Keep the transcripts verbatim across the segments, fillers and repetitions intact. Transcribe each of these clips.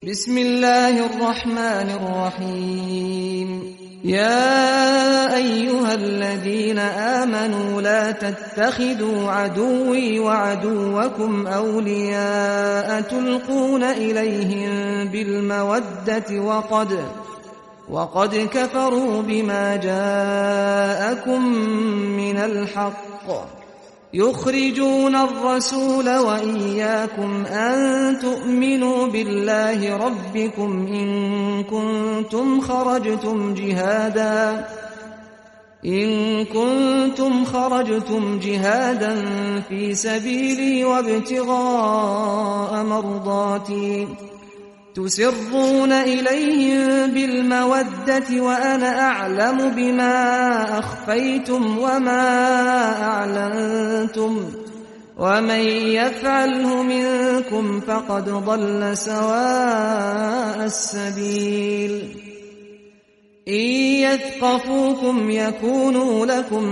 بسم الله الرحمن الرحيم يا أيها الذين آمنوا لا تتخذوا عدوي وعدوكم أولياء تلقون إليهم بالمودة وقد وقد كفروا بما جاءكم من الحق يخرجون الرسول وإياكم أن تؤمنوا بالله ربكم إن كنتم خرجتم جهادا إن كنتم خرجتم جهادا في سبيلي وابتغاء مرضاتي تسرون إليهم بالمودة وأنا أعلم بما أخفيتم وما أعلنتم ومن يفعله منكم فقد ضل سواء السبيل إن يثقفوكم يكونوا لكم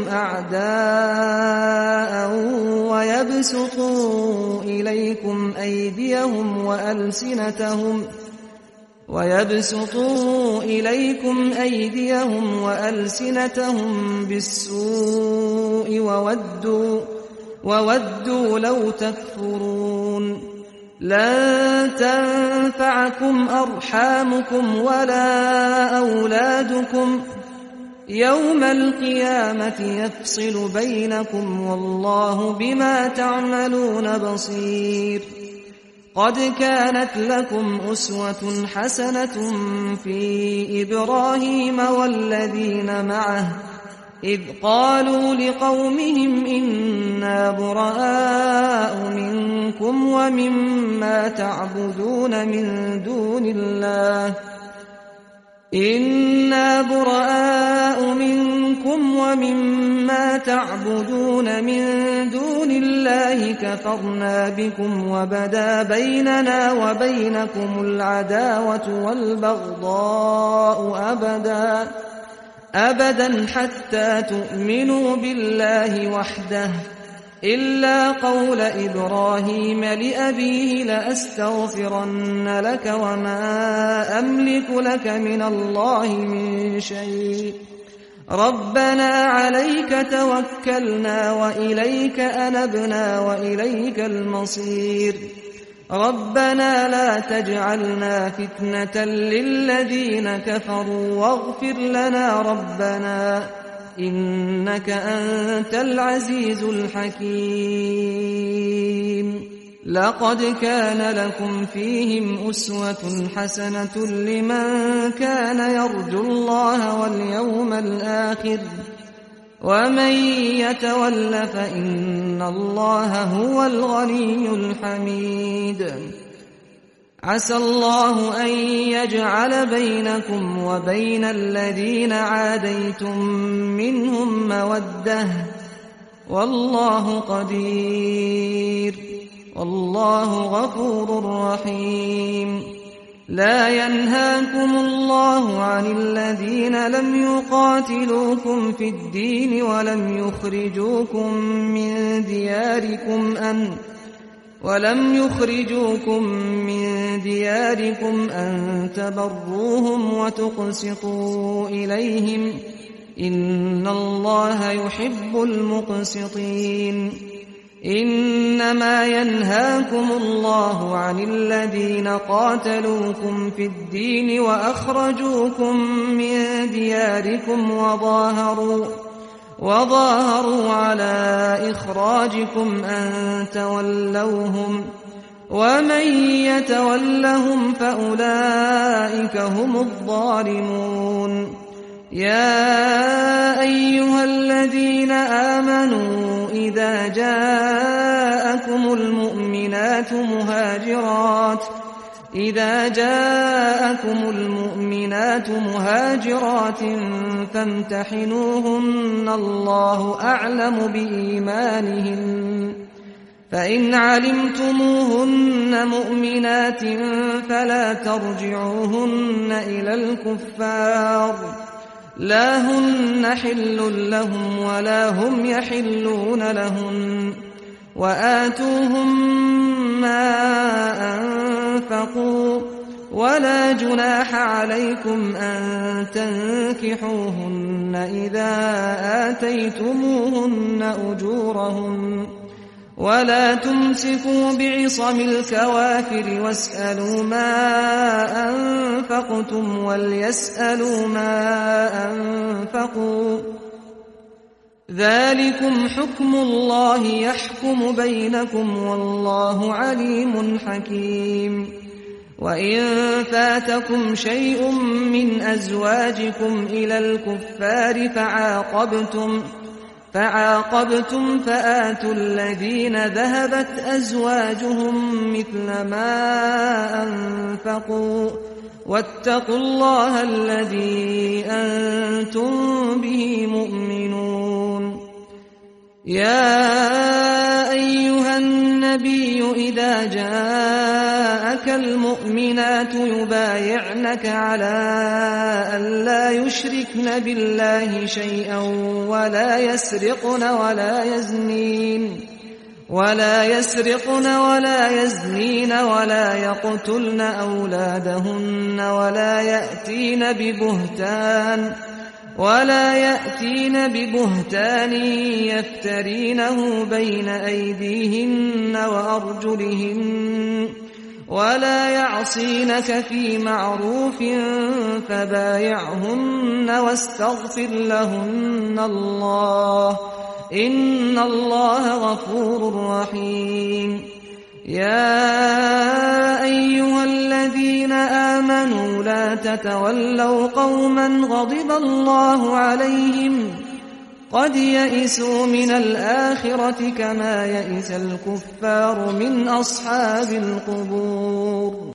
أعداء ويبسطوا إليكم أيديهم وألسنتهم ويبسطوا إليكم أيديهم وألسنتهم بالسوء وودوا وودوا لو تكفرون لن تنفعكم أرحامكم ولا أولادكم يوم القيامة يفصل بينكم والله بما تعملون بصير قد كانت لكم أسوة حسنة في إبراهيم والذين معه إذ قالوا لقومهم إنا براء منكم ومما تعبدون من دون الله إنا براء منكم ومما تعبدون من دون الله كفرنا بكم وبدا بيننا وبينكم العداوة والبغضاء أبدا أبدا حتى تؤمنوا بالله وحده إلا قول إبراهيم لأبيه لأستغفرن لك وما أملك لك من الله من شيء ربنا عليك توكلنا وإليك أنبنا وإليك المصير ربنا لا تجعلنا فتنة للذين كفروا واغفر لنا ربنا إنك أنت العزيز الحكيم لقد كان لكم فيهم أسوة حسنة لمن كان يرجو الله واليوم الآخر ومن يتول فإن الله هو الغني الحميد عسى الله أن يجعل بينكم وبين الذين عاديتم منهم مودة والله قدير والله غفور رحيم لا ينهاكم الله عن الذين لم يقاتلوكم في الدين ولم يخرجوكم من دياركم أن ولم يخرجوكم من دياركم أن تبروهم وتقسطوا إليهم إن الله يحب المقسطين إنما ينهاكم الله عن الذين قاتلوكم في الدين وأخرجوكم من دياركم وظاهروا وظاهروا على إخراجكم أن تولوهم ومن يتولهم فأولئك هم الظالمون يا أيها الذين آمنوا إذا جاءكم المؤمنات مهاجرات إذا جاءكم المؤمنات مهاجرات فامتحنوهن الله أعلم بإيمانهن فإن علمتموهن مؤمنات فلا ترجعوهن إلى الكفار لا هن حل لهم ولا هم يحلون لهن وآتوهم ما أنفقوا ولا جناح عليكم أن تنكحوهن إذا آتيتموهن أجورهن ولا تمسكوا بعصم الكوافر واسألوا ما أنفقتم وليسألوا ما أنفقوا ذلكم حكم الله يحكم بينكم والله عليم حكيم وإن فاتكم شيء من أزواجكم إلى الكفار فعاقبتم فعاقبتم فآتوا الذين ذهبت أزواجهم مثل ما أنفقوا واتقوا الله الذي أنتم به مؤمنون يا أيها النبي إذا جاءك المؤمنات يبايعنك على أن لا يشركن بالله شيئا ولا يسرقن ولا يزنين ولا يسرقن ولا يزنين ولا يقتلن أولادهن ولا يأتين ببهتان ولا يأتين ببهتان يفترينه بين أيديهن وأرجلهن ولا يعصينك في معروف فبايعهن واستغفر لهن الله إن الله غفور رحيم يا أيها الذين آمنوا لا تتولوا قوما غضب الله عليهم قد يئسوا من الآخرة كما يئس الكفار من أصحاب القبور